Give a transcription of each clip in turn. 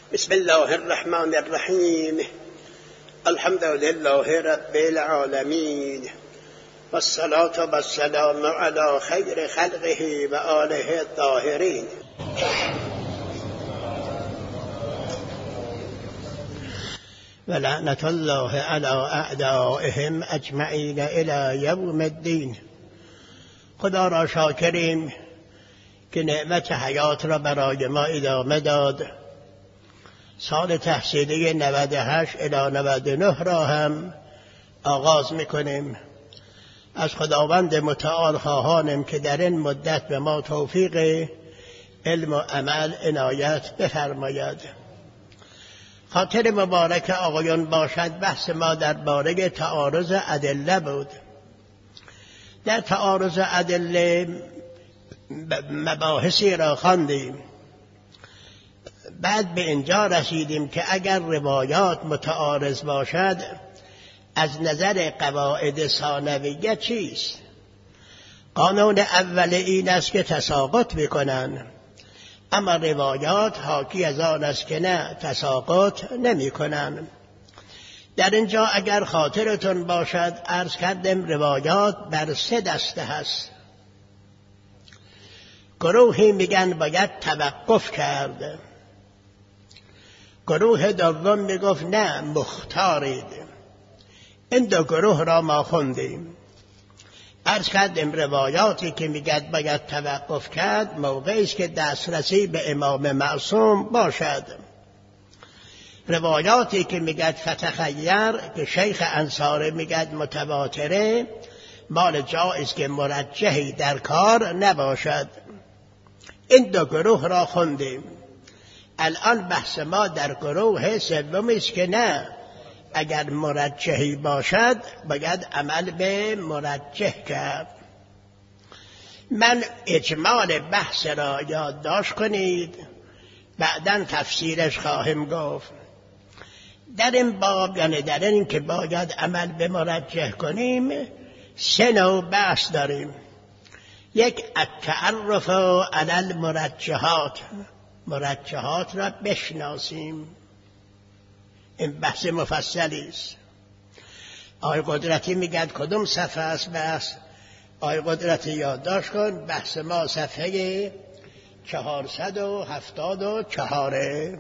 بسم الله الرحمن الرحیم. الحمد لله رب العالمین والصلاة والسلام علی خیر خلقه و آله الطاهرین. ولعنة الله علی اعدائهم اجمعین الی یوم الدین. خدا را شاکریم که نعمت حیات را برای ما ادامه داد. سال تحصیلی 98 الی 99 را هم آغاز میکنیم. از خداوند متعال خواهانیم که در این مدت به ما توفیق علم و عمل عنایت بفرماید. خاطر مبارک آقایان باشد بحث ما درباره تعارض ادله بود. در تعارض ادله مباحثی را خواندیم. بعد به اینجا رسیدیم که اگر روایات متعارض باشد از نظر قواعد ثانویه چیست؟ قانون اول این است که تساقط بکنن، اما روایات حاکی از آن است که نه، تساقط نمی کنن. در اینجا اگر خاطرتون باشد عرض کردم روایات بر 3 دسته هست. گروهی میگن باید توقف کرد، گروه دوم میگفت نه مختارید. این دو گروه را ما خوندیم. عرض کردیم روایاتی که میگد باید توقف کرد موقعی است که دسترسی به امام معصوم باشد. روایاتی که میگد فتخیر که شیخ انصاری میگد متواتره، مال جایز که مرجحی در کار نباشد. این دو گروه را خوندیم. الان بحث ما در گروه سومی است که نه، اگر مرجحی باشد باید عمل به مرجح کرد. من اجمال بحث را یادداشت کنید، بعداً تفسیرش خواهم گفت. در این باب یعنی در این که باید عمل به مرجح کنیم 3 نوع بحث داریم. یک التعرف علی المرجحات، مرجحات را بشناسیم. این بحث مفصلی است. آقای قدرتی میگد کدوم صفحه است بحث؟ آقای قدرتی یادداشت کن، بحث ما صفحه 474.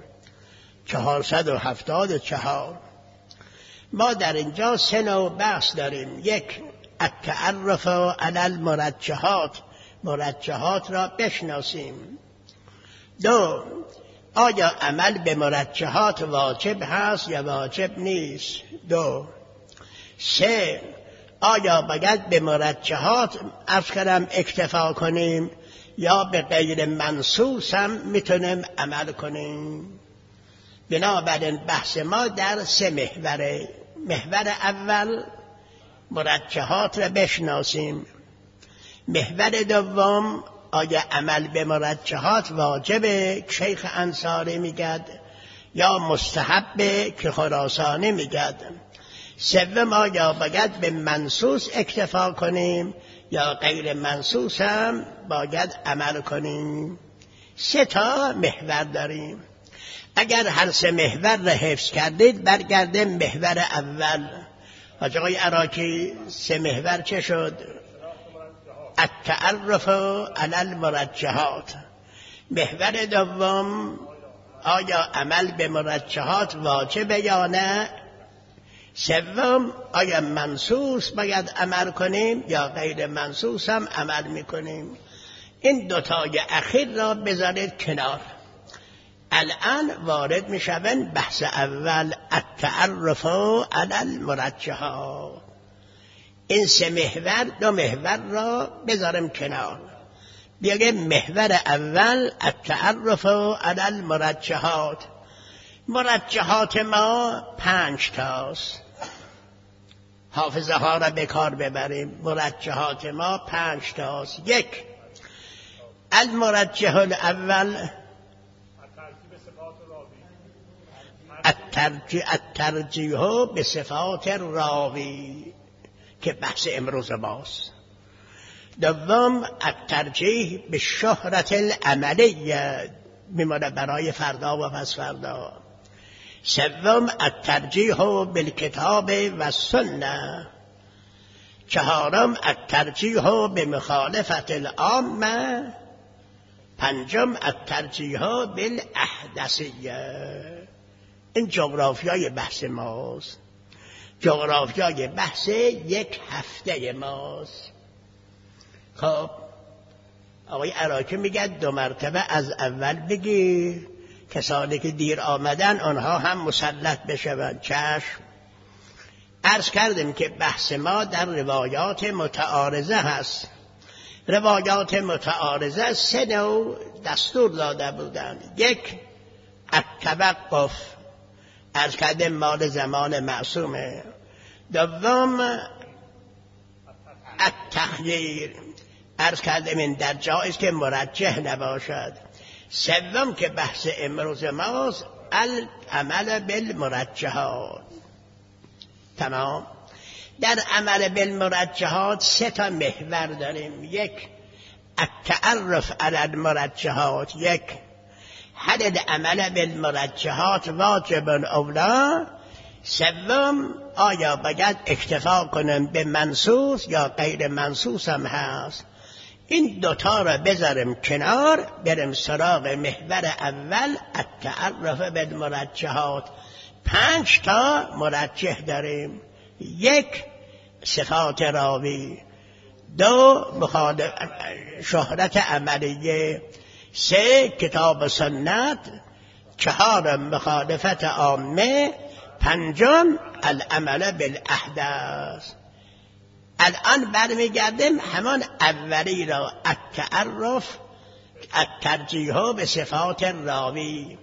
474 ما در اینجا 3 نوع بحث داریم. یک التعرف علی المرجحات، مرجحات را بشناسیم. 2 آیا عمل به مرجحات واجب هست یا واجب نیست؟ 2 3 آیا باید به مرجحات اکتفا کنیم یا به غیر منصوص هم میتونیم عمل کنیم؟ بنابراین بحث ما در 3 محوره. محور اول مرجحات را بشناسیم. محور دوم آیا عمل به مرجحات واجبه که شیخ انصاری میگد یا مستحبه که خراسانی میگد؟ 3 آیا باید به منصوص اکتفا کنیم یا غیر منصوص هم باید عمل کنیم؟ 3 تا محور داریم. اگر هر 3 محور را حفظ کردید برگرده محور اول. حاج آقای عراقی 3 محور چه شد؟ التعرف علی المرجحات. محور دوم آیا عمل به مرجحات واجبه یا نه؟ 3 آیا منصوص باید عمل کنیم یا غیر منصوص هم عمل میکنیم؟ این 2 تای اخیر را بذارید کنار. الان وارد میشوند بحث اول التعرف علی المرجحات. این 3 محور 2 محور را بذارم کنار. بیایم محور اول التعرف علی المرجحات. مرجحات ما 5 تاست. حافظه ها را به کار ببریم. مرجحات ما 5 تاست. 1 المرجح الاول الترجیح به صفات راوی که بحث امروز ماست. 2 الترجیح به شهرت العملیه میمونه برای فردا و پس فردا. سوم الترجیح بالکتاب و سنه. چهارم الترجیح بمخالفت العامه. پنجم الترجیح بالاحدثیه. این جغرافیای بحث ماست، جغرافیای بحث یک هفته ماست. خب آقای عراقی میگه 2 مرتبه از اول بگی، کسانی که دیر آمدن آنها هم مسلط بشوند. چشم. عرض کردیم که بحث ما در روایات متعارضه هست. روایات متعارضه 3 نوع دستور داده بودند. یک، التوقف، عرض کردیم مال زمان معصومه. دوم، التخییر، عرض کردیم این در جایز که مرجح نباشد. سوم که بحث امروز ماست العمل بالمرجحات. تمام. در عمل بالمرجحات 3 تا محور داریم. یک، التعرف علی المرجحات. یک، هل العمل بالمرجحات واجب او لا. سوم، آیا باید اکتفا کنیم به منصوص یا غیر منصوص هم هست. این 2 تا را بذاریم کنار، بریم سراغ محور اول التعرف بالمرجحات. 5 تا مرجح داریم. 1، صفات راوی. 2، شهرت عملیه. 3، کتاب سنت. 4، مخالفت عامه. 5، العمل بالاحداث. الان برمیگردیم همان اولی را، التعرف، الترجیح به صفات راوی.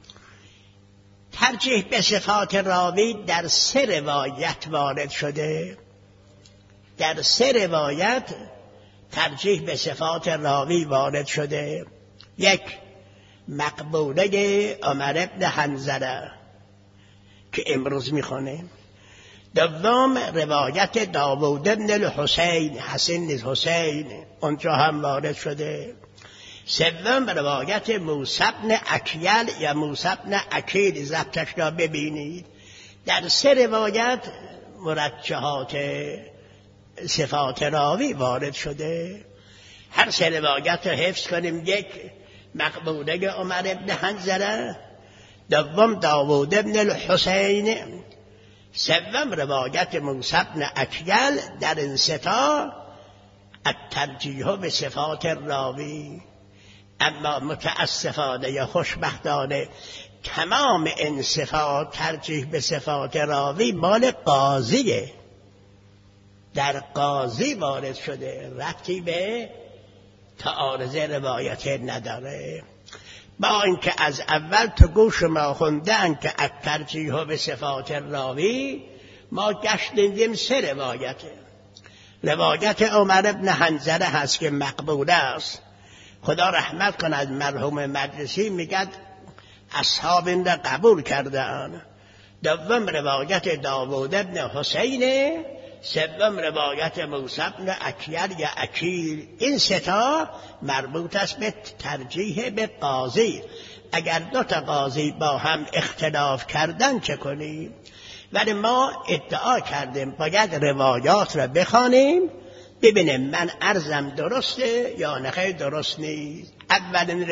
ترجیح به صفات راوی در 3 روایت وارد شده. در 3 روایت ترجیح به صفات راوی وارد شده. 1، مقبوله عمر بن حنظله که امروز میخونه. 2، روایت داوود بن الحسین، حسین حسین، اونجا هم وارد شده. 3، روایت موسی بن اکیل یا موسی بن اکیل، ضبطش را ببینید. در 3 روایت مرجحات صفات راوی وارد شده. هر 3 روایت را حفظ کنیم. 1، مقبوله عمر بن حنظله. 2، داوود بن الحسین. 3، روایت موسی بن اکیل. در این 3 تا الترجیح به صفات راوی. اما متاسفانه یا خوشبختانه تمام این صفات، ترجیح به صفات راوی، مال قاضیه. در قاضی وارد شده، ربطی به تعارض روایت نداره. با اینکه از اول تو گوش ما خوندن که الترجیح به صفات راوی، ما گشتیم 3 روایته. روایت عمر بن حنظله هست که مقبوله است. خدا رحمت کند مرحوم مجلسی، میگد اصحاب این را قبول کردن. 2، روایت داوود بن حسین. 3، روایت موسی بن اکیل یا اکیل. این 3 تا مربوط است به ترجیح به قاضی. اگر 2 تا قاضی با هم اختلاف کردن چه کنیم؟ ولی ما ادعا کردیم باید روایات را بخوانیم ببینیم من عرضم درسته یا نخیر درست نیست. اولین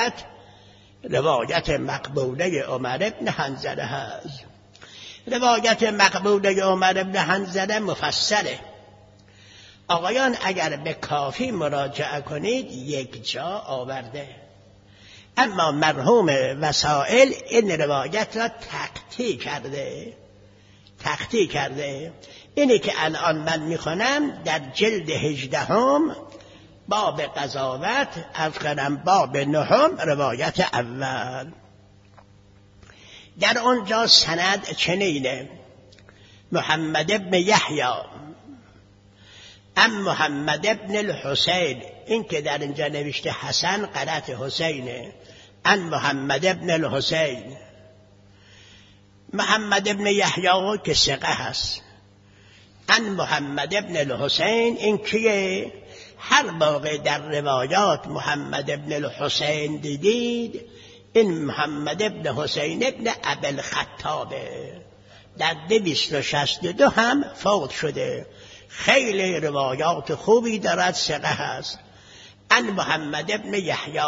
روایت مقبوله عمر بن حنظله هست. روایت مقبوله عمر بن حنظله مفصله. آقایان اگر به کافی مراجعه کنید 1 جا آورده، اما مرحوم وسائل این روایت را تقطیع کرده. اینی که الان من میخونم در جلد 18 باب قضاوت، از کنم باب 9 روایت اول. در آنجا سند چنینه: محمد بن یحیی ام محمد بن الحسین. این که در اینجا نوشته حسن غلط، حسینه. ان محمد بن الحسین. محمد بن یحیی که ثقه هست. ان محمد بن الحسین، این که هر موقع در روایات محمد بن الحسین دیدید این محمد ابن حسین ابن ابوالخطابه، در 262 هم فوت شده. خیلی روایات خوبی دارد، ثقه هست. ان محمد ابن یحیی،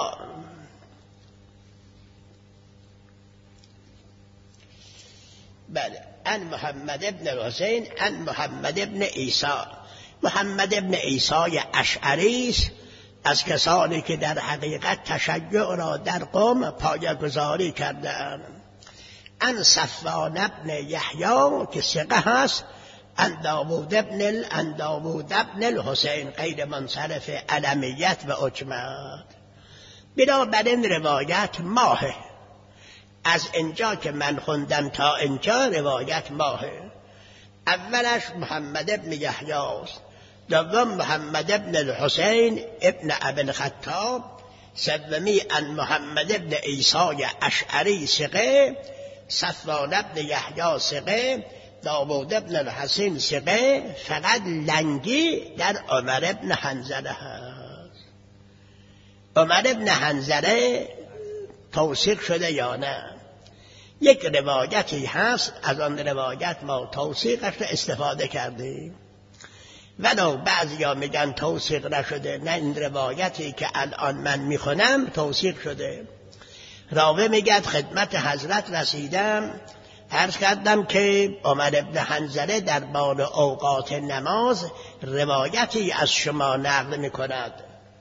بله، ان محمد ابن حسین ان محمد ابن عیسی. محمد ابن عیسی اشعری از کسانی که در حقیقت تشیع را در قوم پایه‌گذاری کردند. ان صفوان ابن یحیی که ثقه هست. ان داوود ابن الحسین غیر منصرف علمیت و عجمت. بنابراین روایت ماهه. از اینجا که من خوندم تا اینجا روایت ماهه. اولش محمد ابن یحیی است، دوم محمد ابن الحسین ابن ابوالخطاب، سومی ان محمد ابن عیسی اشعری ثقه، صفوان ابن یحیی ثقه، داوود ابن الحسین ثقه. فقط لنگی در عمر ابن حنظله هست. عمر ابن حنظله توثیق شده یا نه؟ یک روایتی هست، از آن روایت ما توثیقش را استفاده کردیم، ولو بعضیا میگن توثیق نشده. نه، این روایتی که الان من میخونم توثیق شده. راوی میگه خدمت حضرت رسیدم، عرض کردم که عمر ابن حنظله در باب اوقات نماز روایتی از شما نقل میکند.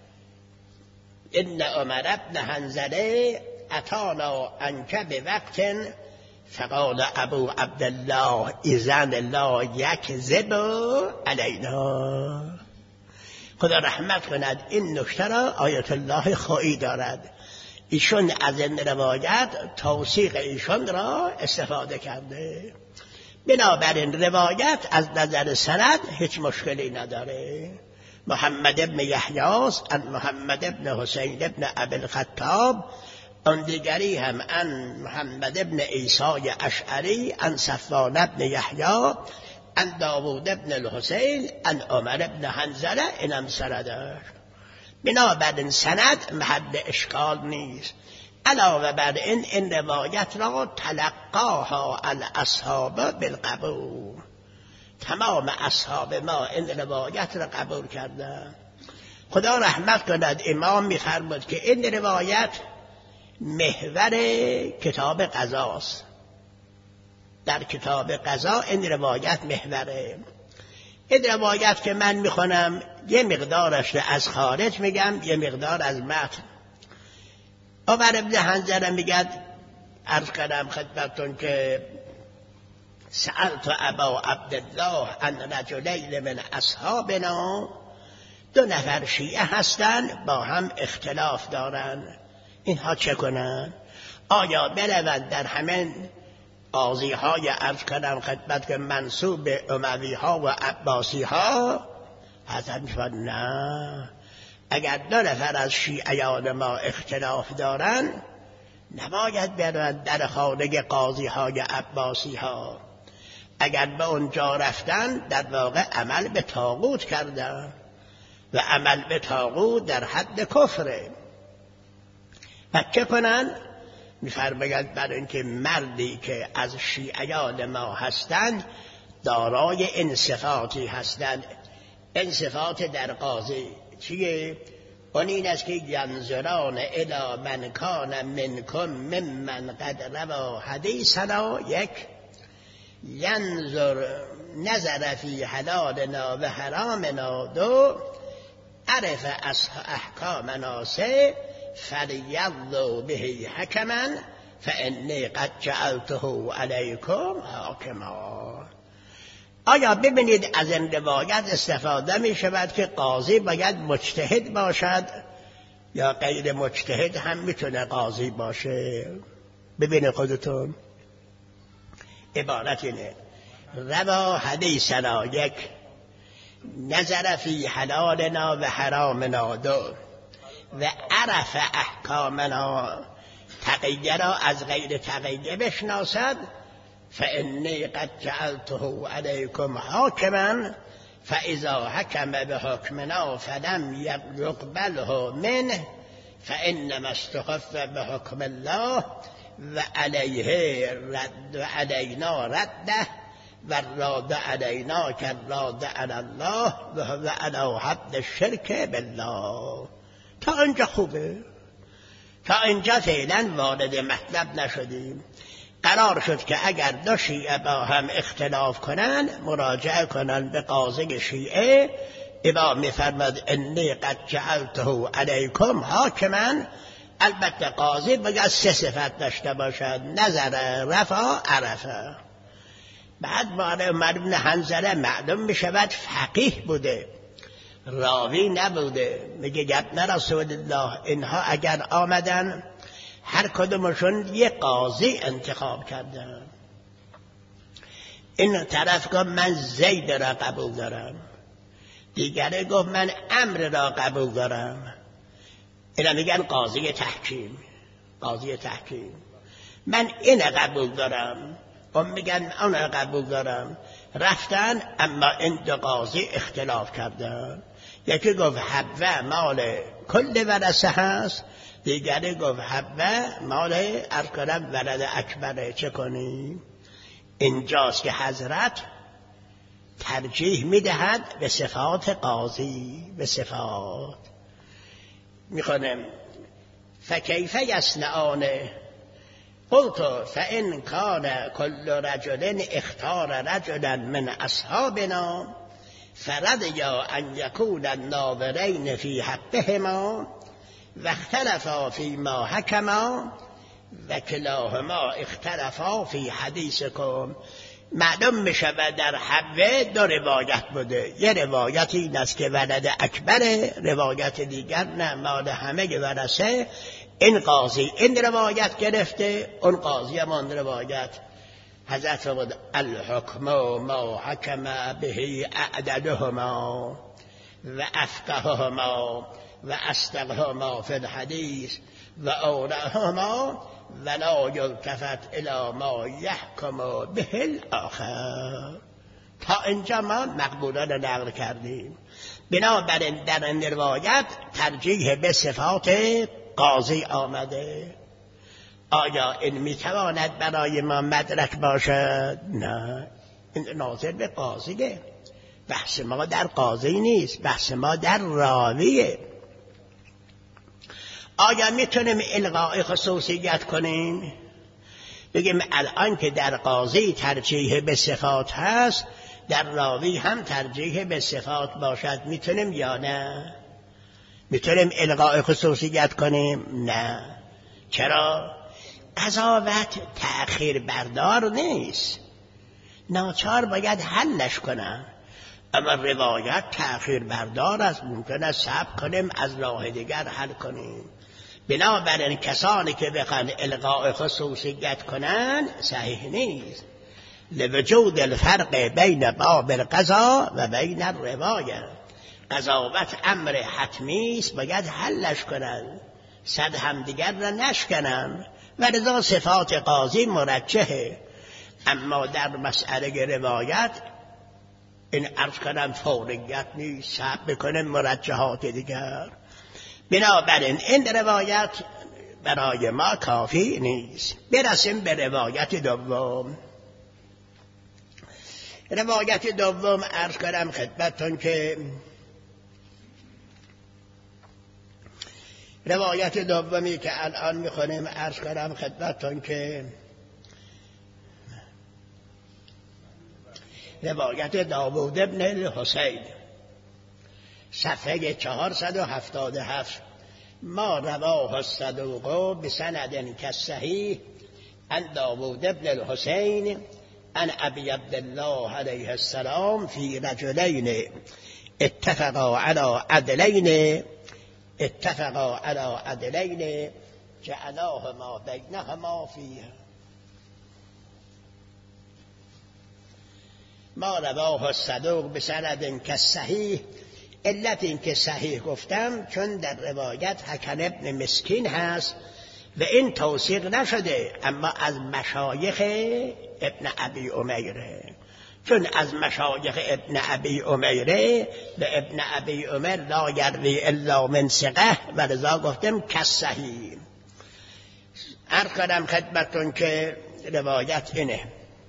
ان عمر ابن حنظله اتانا انک بوقت فقال ابو عبدالله اذن لا یکذب علینا. خدا رحمت کند، این نکته را آیت الله خویی دارد. ایشون از این روایت توثیق ایشون را استفاده کرده. بنابراین روایت از نظر سند هیچ مشکلی نداره. محمد ابن یحیی است، ان محمد ابن حسین ابن ابوالخطاب. آن دیگری هم ان محمد ابن عیسی اشعری، ان صفوان ابن یحیی، ان داوود ابن الحسین، ان عمر ابن حنظله. اینم سندش. بنابراین سند محل اشکال نیست. علاوه بر این روایت را تلقاها الاصحاب بالقبول. تمام اصحاب ما این روایت را قبول کردند. خدا رحمت کند، امام می‌فرمود که این روایت محور کتاب قضاست. در کتاب قضا این روایت محوره. این روایت که من میخونم یه مقدارش از خارج میگم، یه مقدار از متن. عمر ابن حنظله میگه، عرض کردم خدمتتون که سألت ابا عبدالله ان رجلین من اصحابنا، 2 نفر شیعه هستند با هم اختلاف دارن، اینها چه کنن؟ آیا بروند در همین قاضی های عرض کردم خدمت که منسوب به اموی ها و عباسی ها؟ حضرت میفرماید نه، اگر 2 نفر از شیعیان ما اختلاف دارن نباید بروند در خانه قاضی های عباسی ها. اگر به اونجا رفتن در واقع عمل به طاغوت کردن و عمل به طاغوت در حد کفره. و چه کنن؟ می‌فرماید برای اینکه مردی که از شیعیان ما هستند دارای این صفاتی هستند. این صفات در قاضی چیه؟ اون این است که ینظران الی من کان منکم ممن قد روا حدیثنا، 1 ینظر نظر فی حلالنا و حرامنا، 2 عرف احکامنا، 3 فلیضوا به حکما فانی قد جعلته علیکم حاکما. آیا ببینید از این روایت استفاده می شود که قاضی باید مجتهد باشد یا غیر مجتهد هم میتونه قاضی باشه؟ ببینید خودتون. عبارت اینه: روا حدیثنا، 1 نظر فی حلالنا و حرامنا، 2 و عرف احکامنا، تقیه را از غیر تقیه بشناسد. فانی قد جعلته علیکم حاکما فاذا حکم بحکمنا فلم یقبله منه فانما استخف بحکم الله و علیه رد و علینا رده و راد علینا که راد علی الله و هو علی حد الشرک بالله. تا اینجا خوبه، تا اینجا فعلا وارد مطلب نشدیم. قرار شد که اگر دو شیعه با هم اختلاف کنن مراجعه کنن به قاضی شیعه. امام می‌فرماد انی قد جعلته علیکم حاکما. البته قاضی باید سه صفت داشته باشد: نظر، رفع، عرفه. بعد عمر بن حنظله معلوم میشود فقیه بوده، راوی نبوده. میگه گبن رسول الله اینها اگر آمدن هر کدومشون یک قاضی انتخاب کردن. این طرف گفت من زید را قبول دارم، دیگره گفت من عمرو را قبول دارم. اینا میگن قاضی تحکیم. قاضی تحکیم من این قبول دارم، اون میگن اون قبول دارم. رفتن اما این دو قاضی اختلاف کردن. یکی گفت حبه مال کل ورثه هست، دیگری گفت حبه مال ارکرم ولد اکبره. چه کنیم؟ اینجاست که حضرت ترجیح میدهد به صفات قاضی، به صفات. میخونم فکیف یصنعان قلت فان کان کل رجل اختار رجلا من اصحابنا فرضیا ان یکون الناظرین فی حقهما و اختلفا فیما حکما و کلاهما اختلفا فی حدیثکم. معلوم میشه در حبه دو روایت بوده. یه روایت این است که ولد اکبره، روایت دیگر نه مال همه ورثه. این قاضی این روایت گرفته، اون قاضی هم اون روایت. حضرت فرمود الحکم ما حکم به اعدلهما و افقههما و اصدقهما فی الحدیث و اورهما ولا یلتفت الی ما یحکم به الاخر. تا اینجا ما مقبولان نقل کردیم. بنابراین در این روایت ترجیح به صفات قاضی آمده. آیا این میتواند برای ما مدرک باشد؟ نه، این ناظر به قاضیه. بحث ما در قاضی نیست، بحث ما در راویه. آیا میتونیم الغاء خصوصیت کنیم؟ بگیم الان که در قاضی ترجیح به صفات هست، در راوی هم ترجیح به صفات باشد، میتونیم یا نه؟ میتونیم الغاء خصوصیت کنیم؟ نه. چرا؟ قضاوت تأخیر بردار نیست، ناچار باید حلش کنم. اما روایت تأخیر بردار است، ممکن است صبر کنیم از راه دیگر حل کنیم. بنابراین کسانی که بخوان الغاء خصوصیت کنن صحیح نیست، لوجود الفرق بین باب القضا و بین الروایه. قضاوت امر حتمی است، باید حلش کنن، صد هم دیگر را نشکنن و رضا صفات قاضی مرجحه. اما در مسئله روایت این عرض کنم فوریت نیست، صبر بکنن مرجحات دیگر. بنابراین این روایت برای ما کافی نیست. برسیم به روایت دوم. روایت دوم عرض کنم خدمتتون که روایت دومی که الان میخونیم عرض کنم خدمتتون که روایت داوود ابن الحسین صفحه 477. ما رواه الصدوق بسند كالصحيح عن داوود ابن الحسين عن ابي عبد الله عليه السلام في رجلين اتفقا على عدلين جعلاهما بينهما فيه. ما رواه الصدوق بسند كالصحيح. علت این که صحیح گفتم چون در روایت حکم ابن مسکین هست و این توثیق نشده، اما از مشایخ ابن ابی امیره. چون از مشایخ ابن ابی عمیره به ابن ابی عمر لا یروی الا من ثقه و لذا گفتم کالصحیح. عرض کنم خدمتتون که روایت اینه: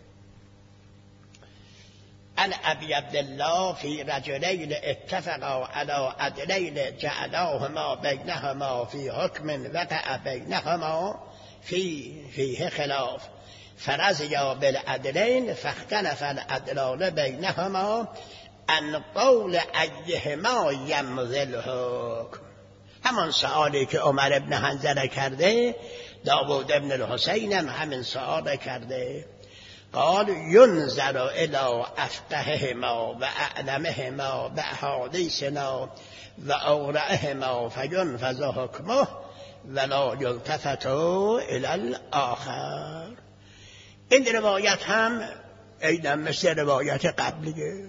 عن ابی عبدالله فی رجلین اتفقا علی عدلین جعلاهما بینهما فی حکم وقع بینهما فیه خلاف فرضیا بالعدلین فاختلف العدلان بینهما عن قول ایهما یمضی الحکم. همان سؤالی که عمر ابن حنظله کرده، داوود ابن الحسین هم همین سؤال کرده. قال ینظر الی افقههما و اعلمهما باحادیثنا و اورعهما فینفذ حکمه ولا یلتفت الی الاخر. این روایت هم اینا مثل روایت قبلیه،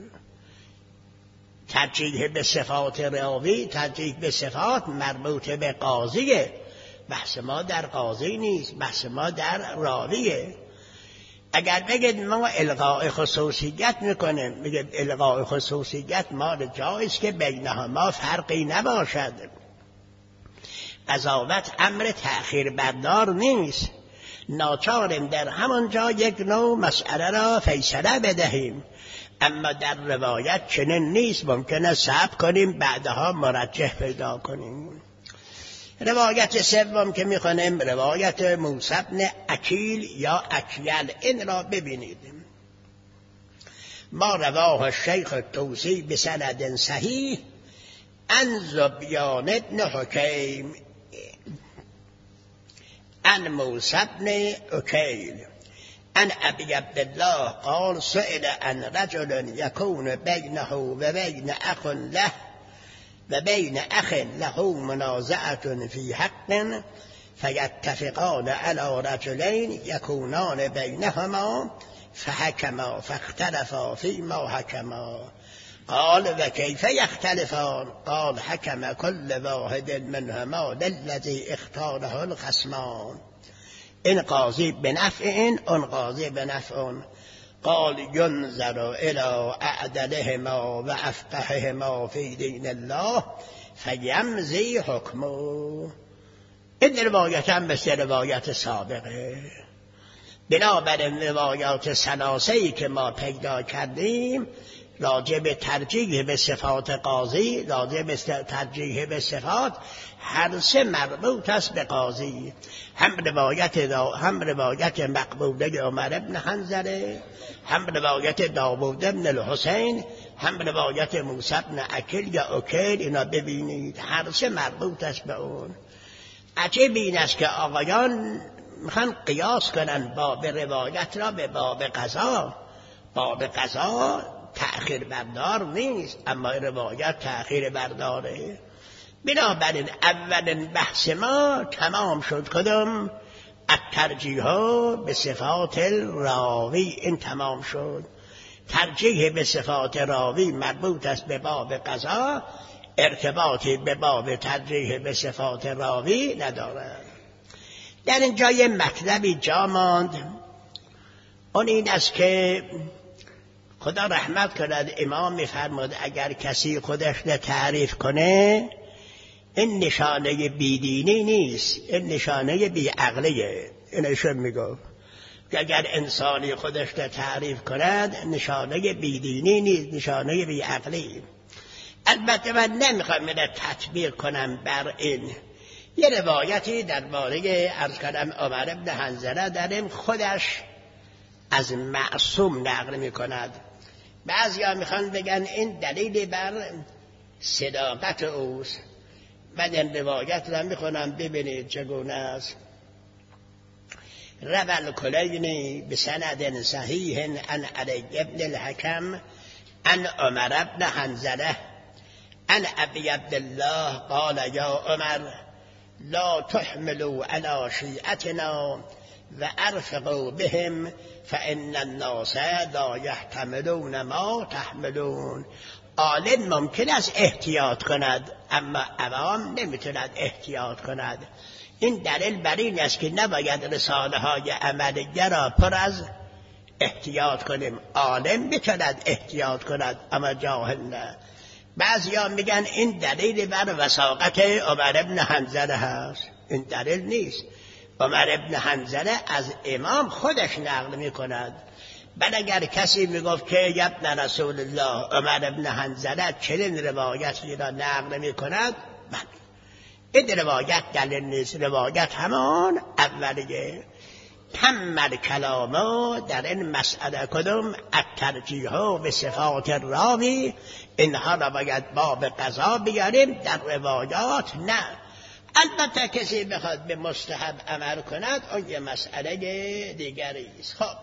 ترجیح به صفات راوی، ترجیح به صفات مربوط به قاضیه. بحث ما در قاضی نیست، بحث ما در راویه. اگر بگید ما الغاء خصوصیت میکنیم، بگید الغاء خصوصیت مال جایز که بینهما فرقی نباشد. قضاوت امر تأخیر بردار نیست، ناچاریم در همانجا یک نوع مسئله را فیصله بدهیم. اما در روایت چنین نیست، ممکنه صبر کنیم بعدها مرجح پیدا کنیم. روایت سوم که میخونیم روایت موسی بن اکیل یا اکیل، این را ببینید. ما رواه الشیخ الطوسی بسند صحیح عن ذبیان بن حکیم عن موسی بن اکیل عن ابی عبدالله قال سئل عن رجل یکون بینه و بین اخ له و بین اخ له منازعة فی حق فیتفقان علی رجلین یکونان بینهما فحکما فاختلفا فیما حکما. قال و کیف یختلفان؟ قال حکم کل واحد منهما للذی اختاره الخصمان، این قاضی بنفع اون قاضی بنفع. قال ینظر الی اعدلهما و افقههما فی دین الله فیمضی حکمه. این روایت هم مثل روایت سابقه. بنابراین روایات ثلاثه‌ای که ما پیدا کردیم راجع به ترجیح به صفات قاضی، راجع به ترجیح به صفات، هر سه مربوط است به قاضی. هم روایت مقبوله عمر ابن حنظله، هم روایت داوود ابن الحسین، هم روایت موسی بن اکیل یا اکیل. اینا ببینید هر سه مربوط است به اون. عجیب این است که آقایان میخوان قیاس کنن باب روایت را به باب قضا. باب قضا تأخیر بردار نیست، اما روایت تأخیر برداره. بنابراین اولین بحث ما تمام شد. کدام؟ الترجیح به صفات الراوی، این تمام شد. ترجیح به صفات راوی مربوط است به باب قضا، ارتباطی به باب ترجیح به صفات راوی ندارد. در اینجا یه مطلبی جا ماند، اون این است که خدا رحمت کند امام می‌فرماد اگر کسی خودش را تعریف کنه این نشانه بیدینی نیست، این نشانه بیعقلیه. اینشون میگفت که اگر انسانی خودش را تعریف کند نشانه بیدینی نیست، نشانه بیعقلی. البته من نمیخوام اینو تطبیق کنم بر این. یه روایتی درباره عرض کردم عمر ابن حنظله داریم، خودش از معصوم نقل میکند. بعضیا میخوان بگن این دلیل بر صداقت اوست. من این روایت را میخونم ببینید چگونه است. روى الکلینی بسند صحیح عن علی بن الحکم عن عمر بن حنظله عن ابی عبدالله قال یا عمر لا تحملوا على شیعتنا و ارفقوا بهم فان الناس لا يحتملون ما تحملون. عالم ممکن است احتیاط کند اما عوام نمیتوند احتیاط کند. این دلیل بر این است که نباید رساله های عملیه را پر از احتیاط کنیم. عالم میتواند احتیاط کند اما جاهل نه. بعضیا میگن این دلیل بر وثاقت عمر ابن حنظله هست. این دلیل نیست. عمر ابن حنظله از امام خودش نقل میکند. بل اگر کسی میگفت که ابن رسول الله عمر ابن حنظله چنین روایتی را نقل میکند، این روایت دلیل نیست. روایت همان اولیه. تم الکلام در این مسئله کدوم الترجیح به صفات راوی، اینها را باید باب قضا بیاریم، در روایات نه. البته کسی بخواد به مستحب عمل کند اون یه مسئله دیگری است. خب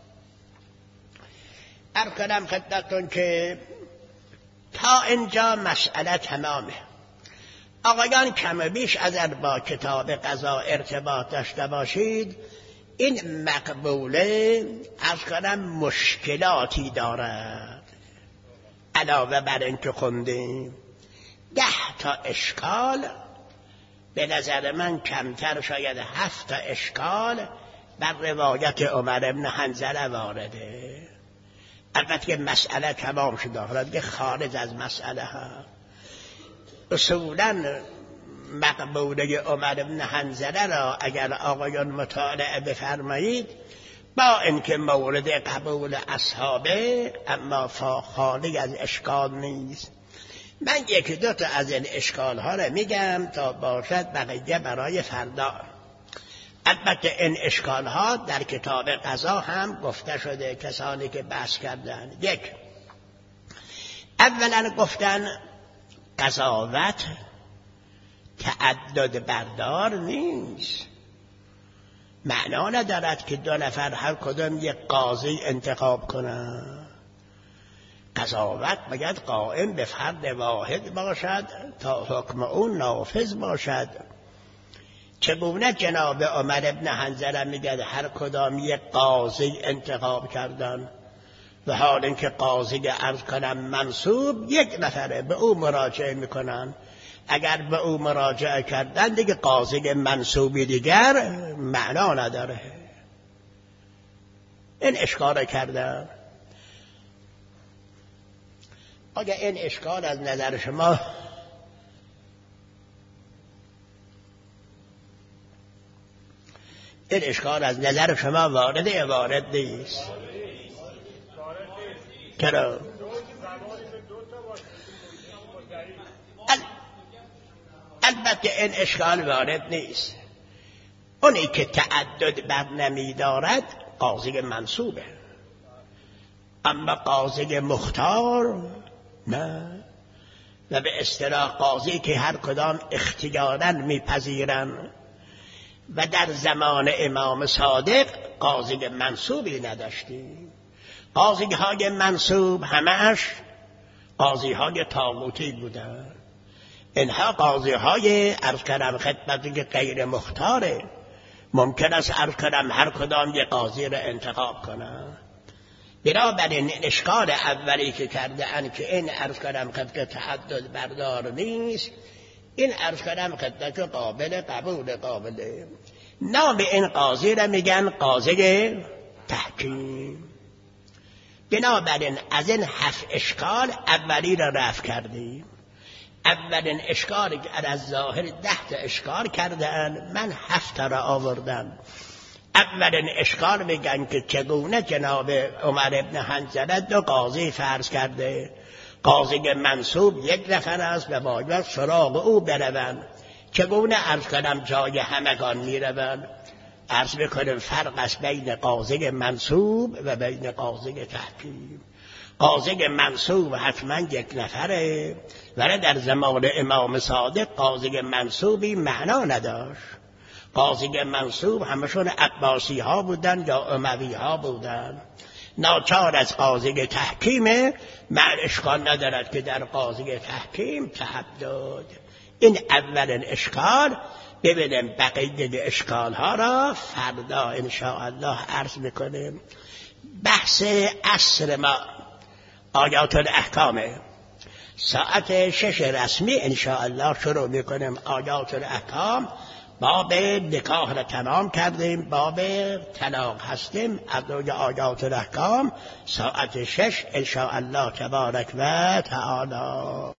عرض کنم خدمتتون که تا اینجا مسئله تمامه. آقایان کم و بیش اگر با کتاب قضا ارتباط داشته باشید، این مقبوله عرض کنم مشکلاتی دارد. علاوه بر این که خوندیم 10 تا اشکال، به نظر من کمتر شاید 7 تا اشکال بر روایت عمر ابن حنظله وارده. البته که مسئله تمام شده، حالا دیگه خارج از مسئله ها. اصولا مقبوله عمر ابن حنظله را اگر آقایان مطالعه بفرمایید، با اینکه مورد قبول اصحابه اما خالی از اشکال نیست. من 1-2 تا از این اشکال ها را میگم تا باشد بقیه برای فردا. البته این اشکال ها در کتاب قضا هم گفته شده، کسانی که بحث کردن. 1، اولا گفتن قضاوت تعدد بردار نیست. معنا ندارد که 2 نفر هر کدام یک قاضی انتخاب کنند. قضاوت باید قائم به فرد واحد باشد تا حکم اون نافذ باشد. چگونه جناب عمر ابن حنظله میگه هر کدام یک قاضی انتخاب کردن، و حال اینکه قاضی عرض کنم منصوب 1 نفره به او مراجعه میکنن. اگر به او مراجعه کردن دیگه قاضی منصوبی دیگر معنا نداره. این اشکال کردن. آیا این اشکال از نظر شما این اشکال از نظر شما وارده یا وارد نیست؟ چرا؟ البته این اشکال وارد نیست. اونی که تعدد بر نمی دارد قاضی منصوبه، اما قاضی مختار نه. و به اصطلاح قاضی که هر کدام اختیاراً میپذیرن. و در زمان امام صادق قاضی منصوبی نداشتیم. قاضی های منصوب همش قاضی های طاغوتی بودن. اینها قاضی های عرض کردم خدمتی که غیر مختاره. ممکن است عرض کردم هر کدام یک قاضی را انتخاب کنن. بنابراین اشکال اولی که کرده ان که این عرض کردم خدمت تعدد بردار نیست، این عرض کردم خدمت قابل قبول قابله. نام این قاضی را میگن قاضی تحکیم. بنابراین از این 7 اشکال اولی را رفع کردیم. اولین اشکال که از ظاهر 10 تا اشکال کردن، من 7 تا را آوردم. اولین اشکال میگن که چگونه جناب عمر ابن حنظله 2 قاضی فرض کرده. قاضی منصوب 1 نفر است و باید سراغ او بروند. چگونه عرض کنم جای همگان میروند؟ عرض میکنم فرق است بین قاضی منصوب و بین قاضی تحکیم. قاضی منصوب حتما 1 نفره، ولی در زمان امام صادق قاضی منصوبی معنا نداشت. قاضی منصوب همشون عباسی ها بودن یا اموی ها بودن. ناچار از قاضی تحکیمه، معنی اشکال ندارد که در قاضی تحکیم تعدد. این اولین اشکال. ببینیم بقیه اشکال ها را فردا انشاءالله عرض میکنیم. بحث عصر ما آیات الاحکامه. ساعت 6 رسمی انشاءالله شروع میکنیم آیات الاحکام. باب نکاح را تمام کردیم. باب طلاق هستیم از روی آیات و احکام. ساعت 6 ان شاء الله تبارک و تعالی.